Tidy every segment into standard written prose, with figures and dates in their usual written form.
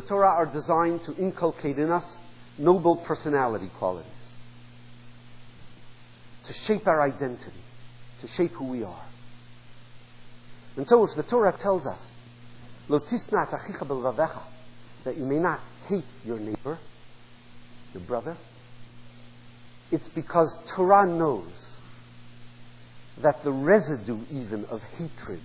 the Torah are designed to inculcate in us noble personality qualities, to shape our identity, to shape who we are. And so if the Torah tells us, Lo tisna et achicha b'levavecha, that you may not hate your neighbor, your brother, it's because Torah knows that the residue even of hatred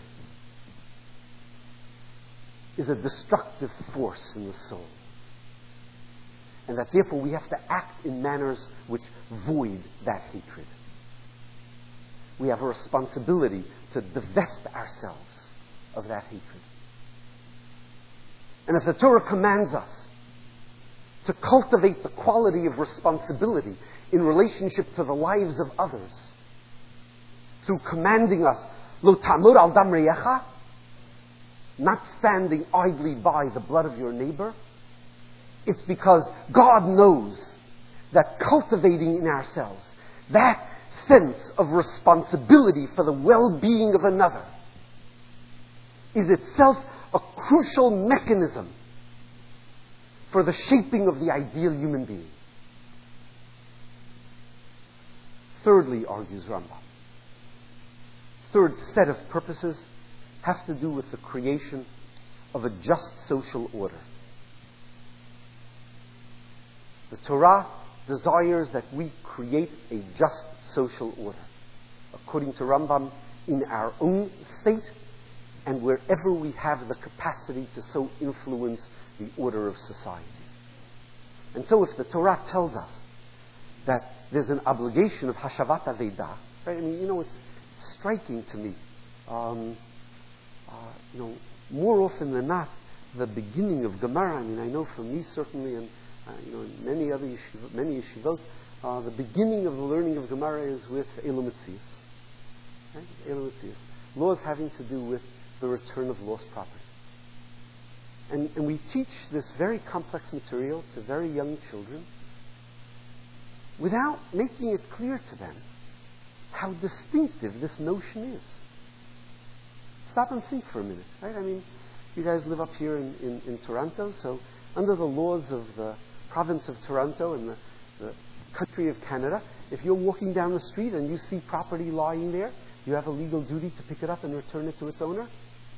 is a destructive force in the soul. And that therefore we have to act in manners which void that hatred. We have a responsibility to divest ourselves of that hatred. And if the Torah commands us to cultivate the quality of responsibility in relationship to the lives of others, through commanding us, Lo ta'amod al dam re'echa, not standing idly by the blood of your neighbor, it's because God knows that cultivating in ourselves that sense of responsibility for the well-being of another is itself a crucial mechanism for the shaping of the ideal human being. Thirdly, argues Rambam, third set of purposes have to do with the creation of a just social order. The Torah desires that we create a just social order, according to Rambam, in our own state and wherever we have the capacity to so influence the order of society. And so if the Torah tells us that there's an obligation of Hashavat Avedah, right? I mean, it's striking to me. More often than not, the beginning of Gemara, I know for me certainly, and in many other yeshivot, the beginning of the learning of Gemara is with Elu Metzius. Right? Elu Metzius. Laws having to do with the return of lost property. And we teach this very complex material to very young children without making it clear to them how distinctive this notion is. Stop and think for a minute, right? You guys live up here in Toronto, so under the laws of the province of Toronto and the country of Canada, if you're walking down the street and you see property lying there, you have a legal duty to pick it up and return it to its owner?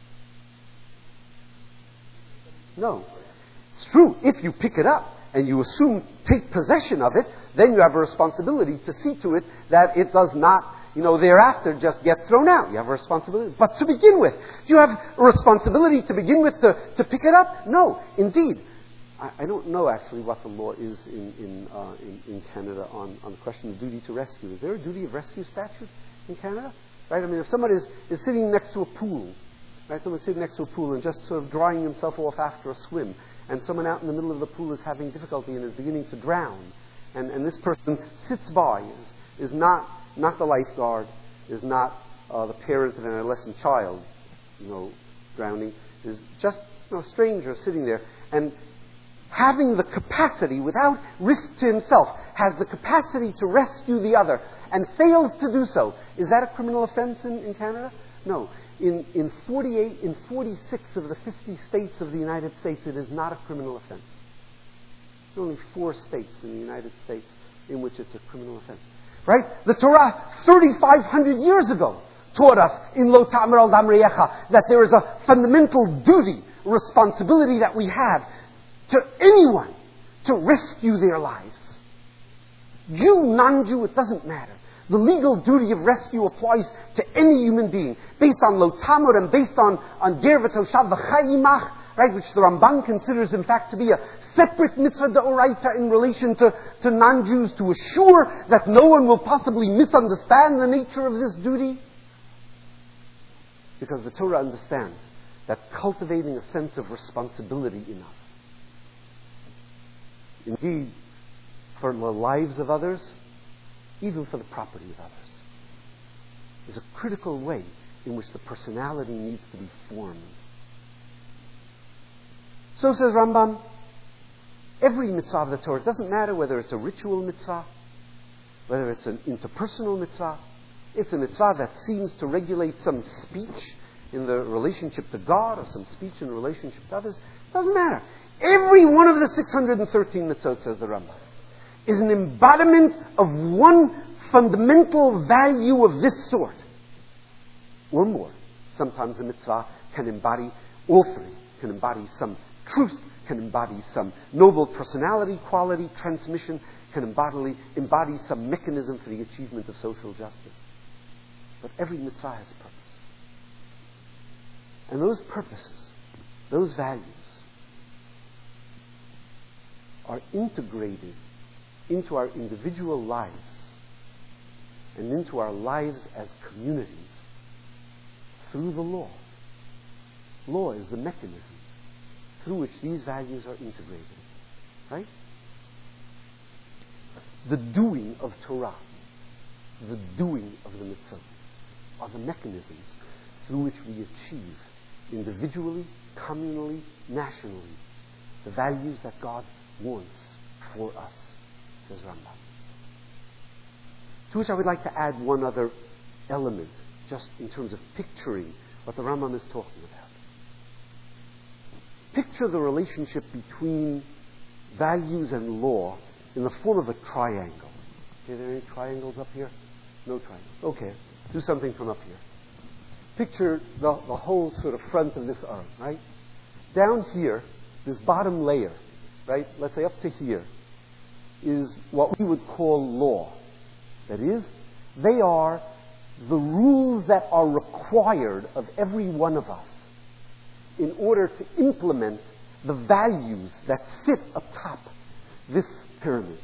No. It's true. If you pick it up and you take possession of it, then you have a responsibility to see to it that it does not, thereafter just get thrown out. You have a responsibility. But to begin with, do you have a responsibility to begin with to pick it up? No. Indeed. I don't know actually what the law is in Canada on the question of duty to rescue. Is there a duty of rescue statute in Canada? Right? If someone is sitting next to a pool, right? Someone's sitting next to a pool and just sort of drying himself off after a swim, and someone out in the middle of the pool is having difficulty and is beginning to drown, and this person sits by, is not the lifeguard, is not the parent of an adolescent child, drowning, is just a stranger sitting there, and having the capacity, without risk to himself, has the capacity to rescue the other, and fails to do so. Is that a criminal offense in Canada? No. In 46 of the 50 states of the United States, it is not a criminal offense. There are only 4 states in the United States in which it's a criminal offense. Right? The Torah, 3,500 years ago, taught us in Lo ta'amod al dam re'echa that there is a fundamental duty, responsibility that we have to anyone to rescue their lives. Jew, non-Jew, it doesn't matter. The legal duty of rescue applies to any human being, based on Lo ta'amod and based on ger v'toshav v'chayimach, right, which the Ramban considers in fact to be a separate mitzvah d'oraita in relation to non-Jews, to assure that no one will possibly misunderstand the nature of this duty. Because the Torah understands that cultivating a sense of responsibility in us, indeed, for the lives of others, even for the property of others, is a critical way in which the personality needs to be formed. So says Rambam, every mitzvah of the Torah, it doesn't matter whether it's a ritual mitzvah, whether it's an interpersonal mitzvah, it's a mitzvah that seems to regulate some speech in the relationship to God or some speech in relationship to others, it doesn't matter. Every one of the 613 mitzvot, says the Rambam, is an embodiment of one fundamental value of this sort, or more. Sometimes a mitzvah can embody all three, can embody some truth, can embody some noble personality, quality, transmission, can embody some mechanism for the achievement of social justice. But every mitzvah has purpose. And those purposes, those values, are integrated into our individual lives and into our lives as communities through the law. Law is the mechanism through which these values are integrated. Right? The doing of Torah, the doing of the mitzvot, are the mechanisms through which we achieve individually, communally, nationally, the values that God wants for us, says Rambam. To which I would like to add one other element, just in terms of picturing what the Rambam is talking about. Picture the relationship between values and law in the form of a triangle. Okay, are there any triangles up here? No triangles. Okay, do something from up here. Picture the whole sort of front of this arm, right? Down here, this bottom layer, right, let's say up to here, is what we would call law. That is, they are the rules that are required of every one of us in order to implement the values that sit atop this pyramid.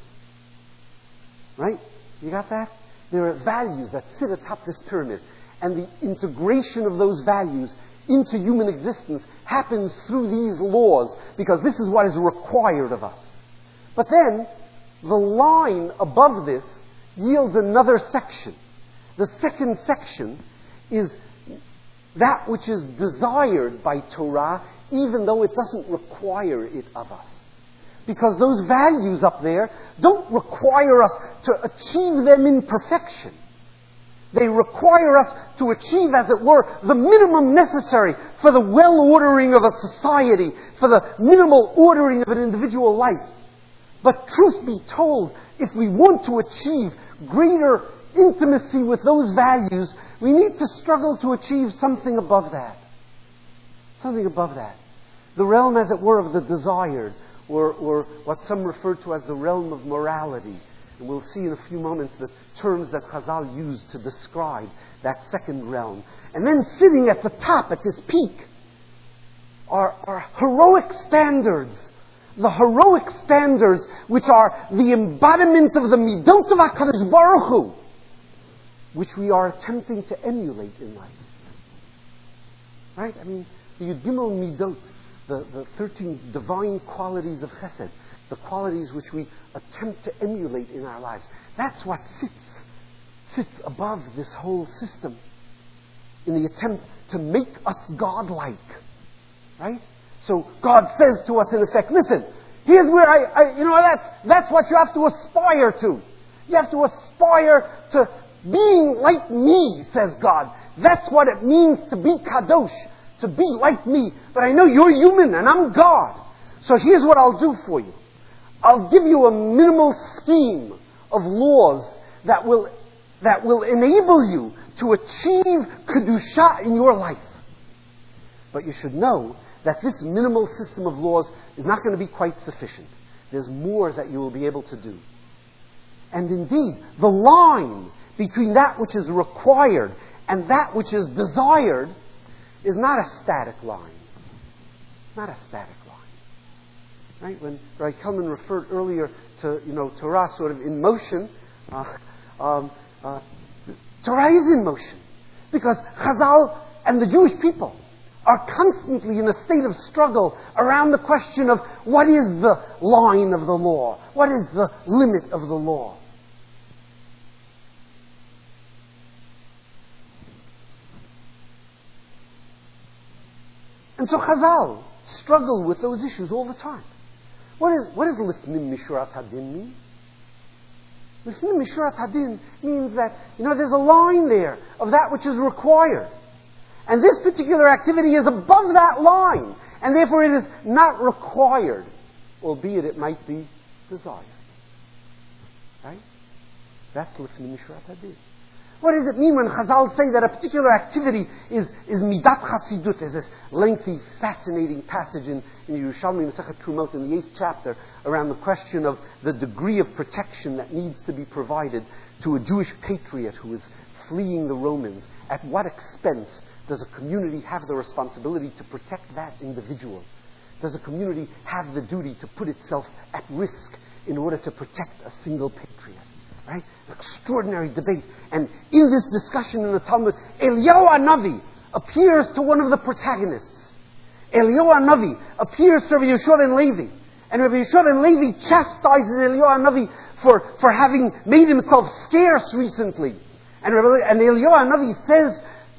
Right? You got that? There are values that sit atop this pyramid. And the integration of those values into human existence happens through these laws, because this is what is required of us. But then, the line above this yields another section. The second section is that which is desired by Torah, even though it doesn't require it of us. Because those values up there don't require us to achieve them in perfection. They require us to achieve, as it were, the minimum necessary for the well-ordering of a society, for the minimal ordering of an individual life. But truth be told, if we want to achieve greater intimacy with those values, we need to struggle to achieve something above that. Something above that. The realm, as it were, of the desired, or what some refer to as the realm of morality. And we'll see in a few moments the terms that Chazal used to describe that second realm. And then sitting at the top, at this peak, are heroic standards. The heroic standards which are the embodiment of the midot of HaKadosh Baruch Hu, which we are attempting to emulate in life. Right? I mean, the Yud Gimel Midot, the 13 divine qualities of Chesed, the qualities which we attempt to emulate in our lives. That's what sits above this whole system in the attempt to make us godlike. Right? So God says to us in effect, listen, here's where that's what you have to aspire to. You have to aspire to being like me, says God. That's what it means to be kadosh, to be like me. But I know you're human and I'm God. So here's what I'll do for you. I'll give you a minimal scheme of laws that will enable you to achieve kedusha in your life. But you should know that this minimal system of laws is not going to be quite sufficient. There's more that you will be able to do. And indeed, the line between that which is required and that which is desired is not a static line. Not a static line. Right? When Rabbi Kelman referred earlier to, Torah sort of in motion, Torah is in motion. Because Chazal and the Jewish people are constantly in a state of struggle around the question of what is the line of the law? What is the limit of the law? And so Chazal struggle with those issues all the time. What does Lifnim Mishurat Hadin mean? Lifnim Mishurat Hadin means that, there's a line there of that which is required. And this particular activity is above that line. And therefore it is not required, albeit it might be desired. Right? That's Lifnei Mishrat Hadin. What does it mean when Chazal say that a particular activity is Midat Chasidut? There's this lengthy, fascinating passage in Yerushalmi Masechet Trumot in the 8th chapter around the question of the degree of protection that needs to be provided to a Jewish patriot who is fleeing the Romans. At what expense does a community have the responsibility to protect that individual? Does a community have the duty to put itself at risk in order to protect a single patriot? Right? An extraordinary debate. And in this discussion in the Talmud, Eliyahu HaNavi appears to one of the protagonists. Eliyahu HaNavi appears to Rabbi Yeshua ben Levi. And Rabbi Yeshua ben Levi chastises Eliyahu HaNavi for having made himself scarce recently. And Eliyahu HaNavi says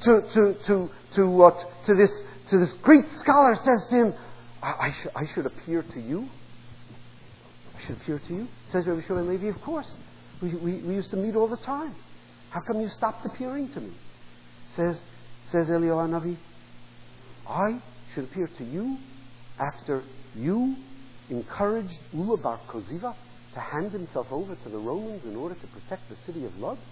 to this great scholar, says to him, I should appear to you? I should appear to you? Says Rabbi Yeshua ben Levi, of course. We used to meet all the time. How come you stopped appearing to me? Says Eliyahu HaNavi, I should appear to you after you encouraged Ula bar Koziva to hand himself over to the Romans in order to protect the city of Lod?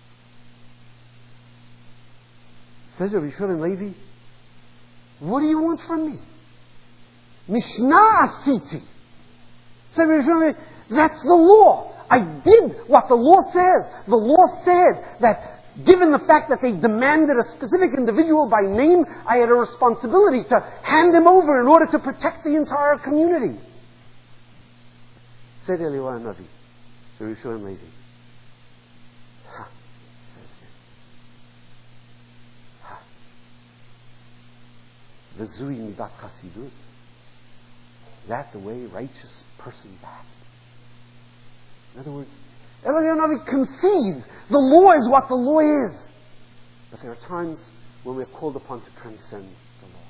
Says Rabbi Yeshua ben Levi, what do you want from me? Mishnah asiti. Says Rabbi Yeshua ben Levi, that's the law. I did what the law says. The law said that given the fact that they demanded a specific individual by name, I had a responsibility to hand him over in order to protect the entire community. Said Eliyahu HaNavi, to Rishon Levi. Says he. V'zui midat chasidut. Is that the way righteous persons act? In other words, Eliyahu HaNavi concedes the law is what the law is. But there are times when we are called upon to transcend the law.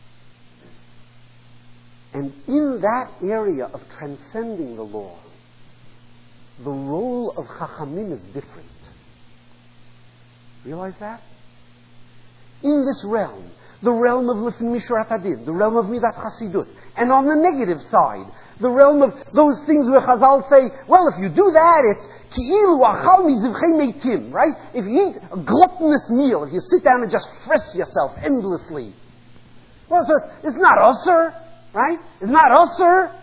And in that area of transcending the law, the role of Chachamim is different. Realize that? In this realm, the realm of Lifnei Mishrat Hadin, the realm of Midat Chasidut, and on the negative side, the realm of those things where Chazal say, well, if you do that, it's ki'ilu achal mizivchei meitim, right? If you eat a gluttonous meal, if you sit down and just fress yourself endlessly, well, so it's not usur, right? It's not usur.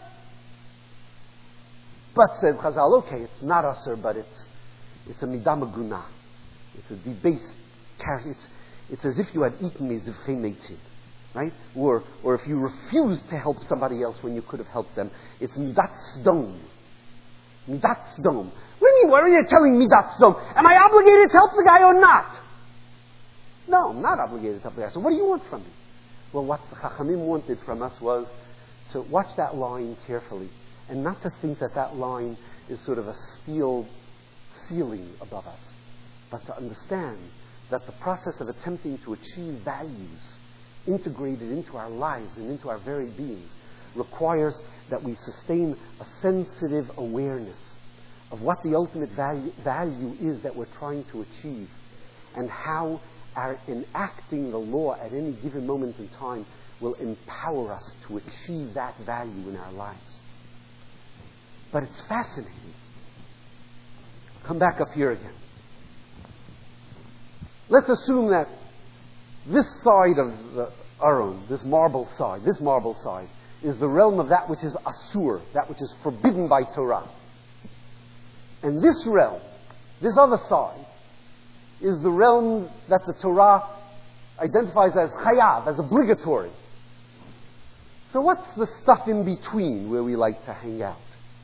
But said Chazal, okay, it's not usur, but it's a midah meguna. It's a debased character. It's as if you had eaten mizivchei meitim. Right? Or if you refuse to help somebody else when you could have helped them, it's midat sdom. Midat sdom. What are you telling midat sdom? Am I obligated to help the guy or not? No, I'm not obligated to help the guy. So what do you want from me? Well, what the Chachamim wanted from us was to watch that line carefully and not to think that line is sort of a steel ceiling above us, but to understand that the process of attempting to achieve values integrated into our lives and into our very beings requires that we sustain a sensitive awareness of what the ultimate value is that we're trying to achieve, and how our enacting the law at any given moment in time will empower us to achieve that value in our lives. But it's fascinating. Come back up here again. Let's assume that this side of the Aron, this marble side, is the realm of that which is asur, that which is forbidden by Torah. And this realm, this other side, is the realm that the Torah identifies as chayav, as obligatory. So what's the stuff in between where we like to hang out?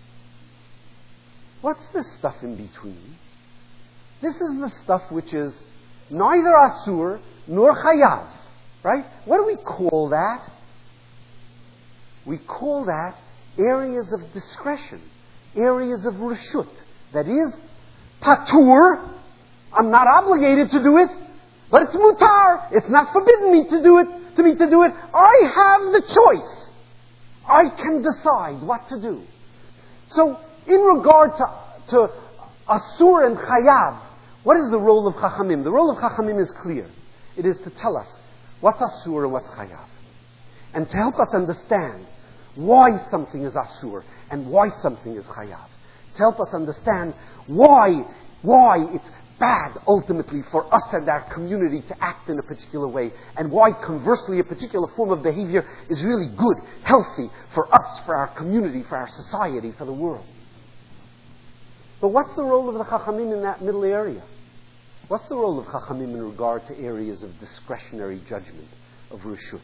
What's this stuff in between? This is the stuff which is neither asur nor chayav. Right? What do we call that? We call that areas of discretion, areas of reshut. That is, patur. I'm not obligated to do it, but it's mutar. It's not forbidden me to do it. I have the choice. I can decide what to do. So, in regard to asur and chayav, what is the role of Chachamim? The role of Chachamim is clear. It is to tell us what's asur and what's chayav. and to help us understand why something is asur and why something is chayav. To help us understand why it's bad ultimately for us and our community to act in a particular way, and why conversely a particular form of behavior is really good, healthy for us, for our community, for our society, for the world. But what's the role of the Chachamim in that middle area? What's the role of Chachamim in regard to areas of discretionary judgment, of Reshut?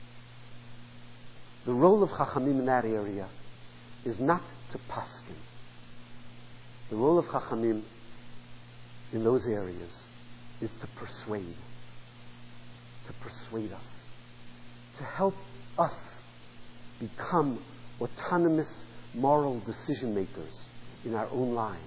The role of Chachamim in that area is not to paskin. The role of Chachamim in those areas is to persuade us, to help us become autonomous moral decision makers in our own lives.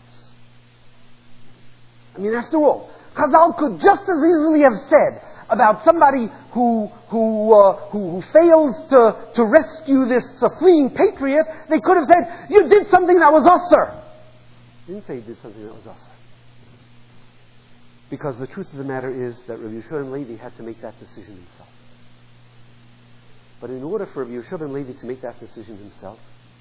I mean, after all, Chazal could just as easily have said about somebody who fails to rescue this fleeing patriot, they could have said, you did something that was asur. They didn't say you did something that was asur. Because the truth of the matter is that Rabbi Yehoshua ben Levi had to make that decision himself. But in order for Rabbi Yehoshua ben Levi to make that decision himself,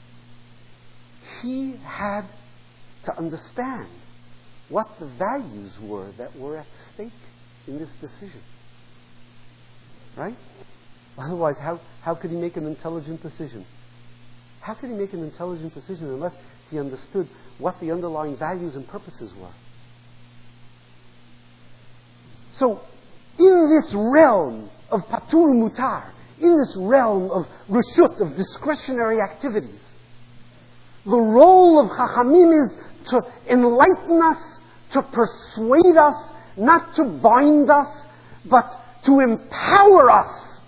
he had to understand what the values were that were at stake in this decision. Right? Otherwise, how could he make an intelligent decision? How could he make an intelligent decision unless he understood what the underlying values and purposes were? So, in this realm of patur mutar, in this realm of reshut, of discretionary activities, the role of Chachamim is to enlighten us, to persuade us, not to bind us, but to empower us.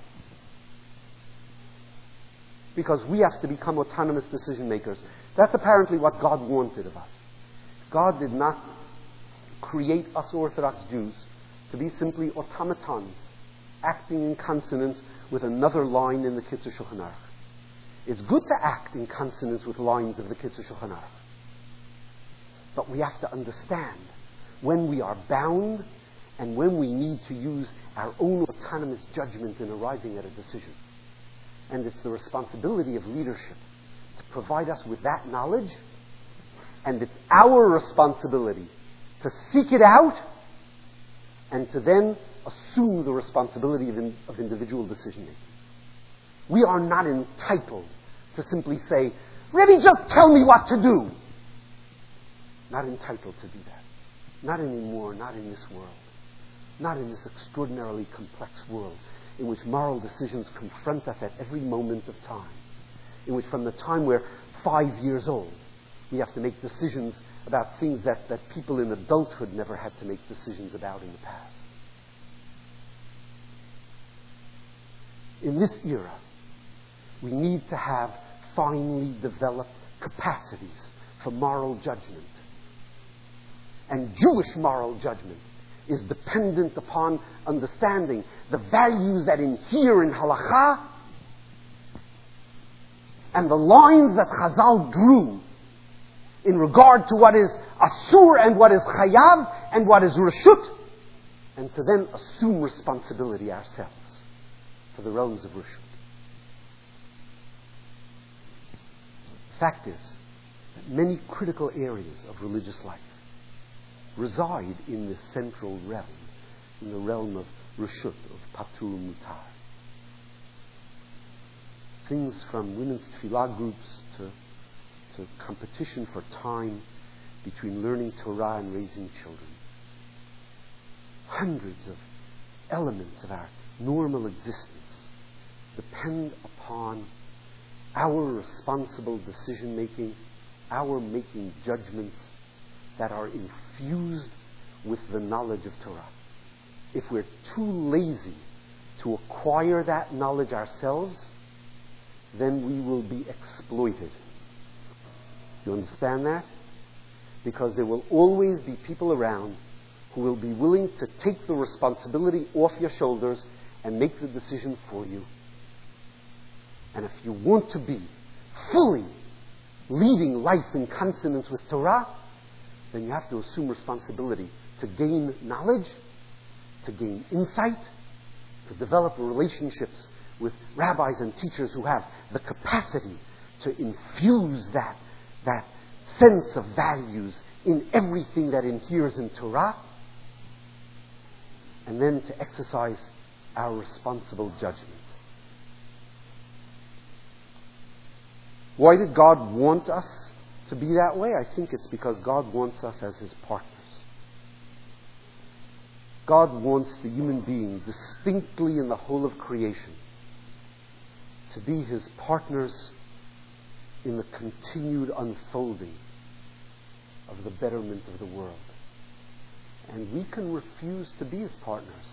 Because we have to become autonomous decision makers. That's apparently what God wanted of us. God did not create us Orthodox Jews to be simply automatons, acting in consonance with another line in the Kitzur Shulchan Aruch. It's good to act in consonance with lines of the Kitzur Shulchan Aruch. But we have to understand when we are bound and when we need to use our own autonomous judgment in arriving at a decision. And it's the responsibility of leadership to provide us with that knowledge, and it's our responsibility to seek it out and to then assume the responsibility of individual decision making. We are not entitled to simply say, Rebbe, just tell me what to do. Not entitled to do that. Not anymore, not in this world. Not in this extraordinarily complex world in which moral decisions confront us at every moment of time. In which from the time we're 5 years old, we have to make decisions about things that people in adulthood never had to make decisions about in the past. In this era, we need to have finely developed capacities for moral judgment. And Jewish moral judgment is dependent upon understanding the values that inhere in halakha and the lines that Chazal drew in regard to what is asur and what is chayav and what is reshut, and to then assume responsibility ourselves for the realms of reshut. The fact is that many critical areas of religious life reside in this central realm, in the realm of reshut, of patur mutar. Things from women's tefillah groups to competition for time between learning Torah and raising children. Hundreds of elements of our normal existence depend upon our responsible decision making, our making judgments that are infused with the knowledge of Torah. If we're too lazy to acquire that knowledge ourselves, then we will be exploited. You understand that? Because there will always be people around who will be willing to take the responsibility off your shoulders and make the decision for you. And if you want to be fully leading life in consonance with Torah, then you have to assume responsibility to gain knowledge, to gain insight, to develop relationships with rabbis and teachers who have the capacity to infuse that sense of values in everything that inheres in Torah, and then to exercise our responsible judgment. Why did God want us to be that way? I think it's because God wants us as His partners. God wants the human being distinctly in the whole of creation to be His partners in the continued unfolding of the betterment of the world. And we can refuse to be His partners,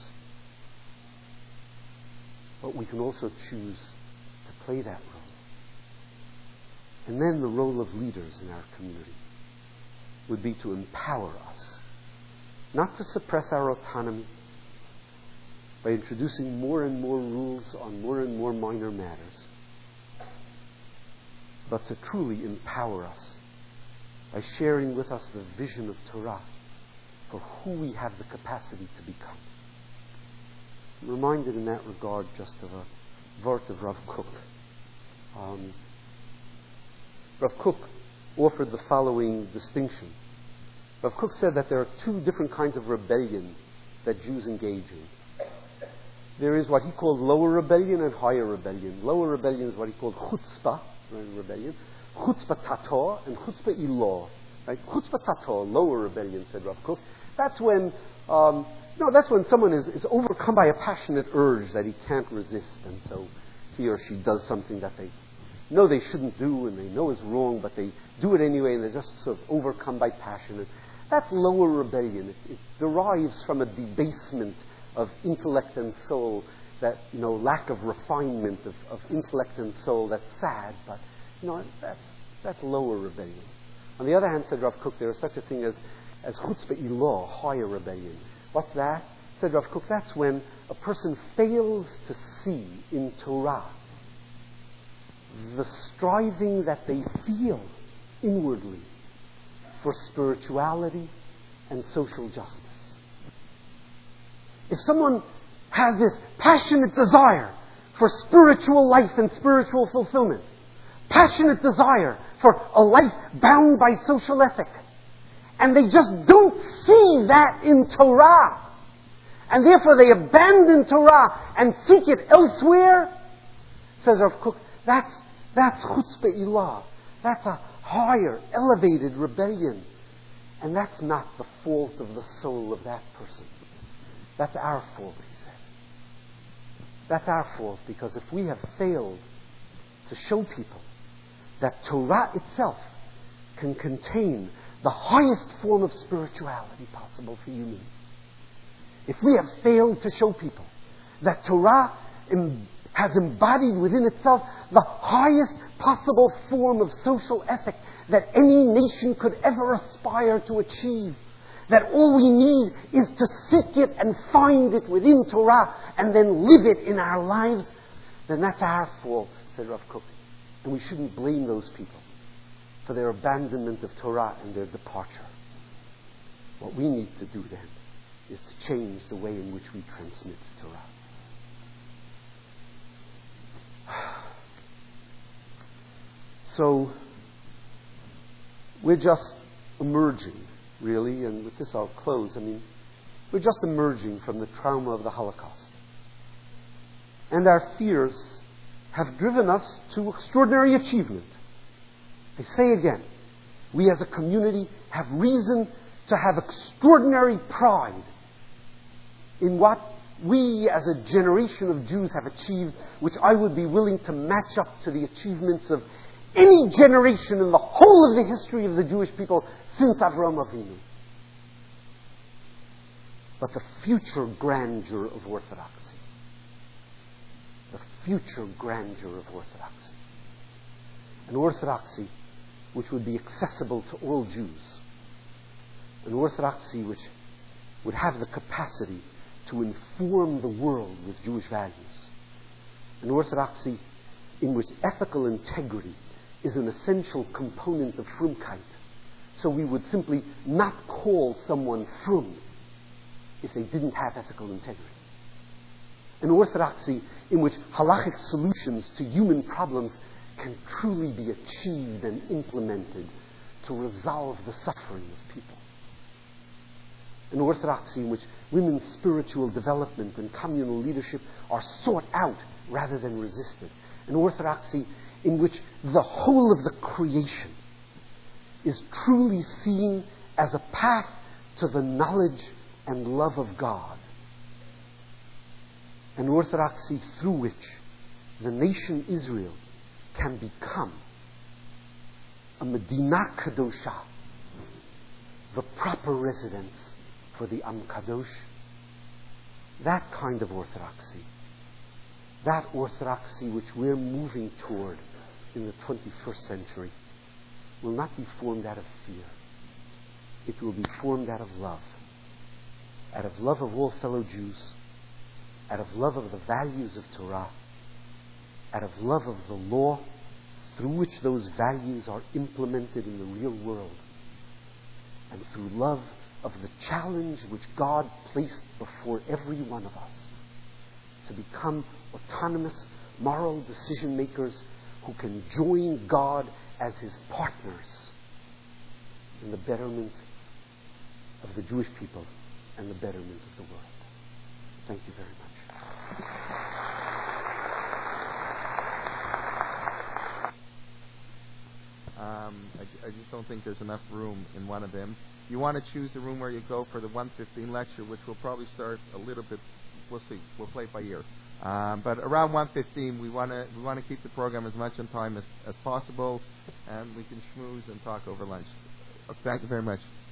but we can also choose to play that role. And then the role of leaders in our community would be to empower us, not to suppress our autonomy by introducing more and more rules on more and more minor matters, but to truly empower us by sharing with us the vision of Torah for who we have the capacity to become. I'm reminded in that regard just of a vort of Rav Kook. Rav Kook offered the following distinction. Rav Kook said that there are two different kinds of rebellion that Jews engage in. There is what he called lower rebellion and higher rebellion. Lower rebellion is what he called chutzpah rebellion, chutzpah tator and chutzpah ilah. Right? Chutzpah tator, lower rebellion, said Rav Kook. That's when that's when someone is overcome by a passionate urge that he can't resist, and so he or she does something that they know they shouldn't do and they know is wrong, but they do it anyway, and they're just sort of overcome by passion. That's lower rebellion. It derives from a debasement of intellect and soul, that lack of refinement of intellect and soul. That's sad, but that's lower rebellion. On the other hand, said Rav Kook, there is such a thing as chutzpah ilah, higher rebellion. What's that? Said Rav Kook, that's when a person fails to see in Torah the striving that they feel inwardly for spirituality and social justice. If someone has this passionate desire for spiritual life and spiritual fulfillment, passionate desire for a life bound by social ethic, and they just don't see that in Torah, and therefore they abandon Torah and seek it elsewhere, says Rav Kook, that's chutzpah ilah. That's a higher, elevated rebellion. And that's not the fault of the soul of that person. That's our fault, he said. That's our fault, because if we have failed to show people that Torah itself can contain the highest form of spirituality possible for humans, if we have failed to show people that Torah has embodied within itself the highest possible form of social ethic that any nation could ever aspire to achieve, that all we need is to seek it and find it within Torah and then live it in our lives, then that's our fault, said Rav Kook. And we shouldn't blame those people for their abandonment of Torah and their departure. What we need to do then is to change the way in which we transmit Torah. So, we're just emerging, really, and with this I'll close. We're just emerging from the trauma of the Holocaust. And our fears have driven us to extraordinary achievement. I say again, we as a community have reason to have extraordinary pride in what we as a generation of Jews have achieved, which I would be willing to match up to the achievements of any generation in the whole of the history of the Jewish people since Avraham Avinu. But the future grandeur of Orthodoxy, the future grandeur of Orthodoxy, an Orthodoxy which would be accessible to all Jews, an Orthodoxy which would have the capacity to inform the world with Jewish values, an Orthodoxy in which ethical integrity is an essential component of frumkeit. So we would simply not call someone frum if they didn't have ethical integrity. An orthodoxy in which halachic solutions to human problems can truly be achieved and implemented to resolve the suffering of people. An orthodoxy in which women's spiritual development and communal leadership are sought out rather than resisted. An orthodoxy in which the whole of the creation is truly seen as a path to the knowledge and love of God. An orthodoxy through which the nation Israel can become a Medina Kadosha, the proper residence for the Am Kadosh. That kind of orthodoxy, that orthodoxy which we're moving toward in the 21st century, will not be formed out of fear. It will be formed out of love of all fellow Jews, out of love of the values of Torah, out of love of the law through which those values are implemented in the real world, and through love of the challenge which God placed before every one of us to become autonomous, moral decision makers who can join God as His partners in the betterment of the Jewish people and the betterment of the world. Thank you very much. I just don't think there's enough room in one of them. You want to choose the room where you go for the 1:15 lecture, which will probably start a little bit. We'll see. We'll play it by ear. But around 1:15, we want to keep the program as much on time as possible, and we can schmooze and talk over lunch. Thank you very much.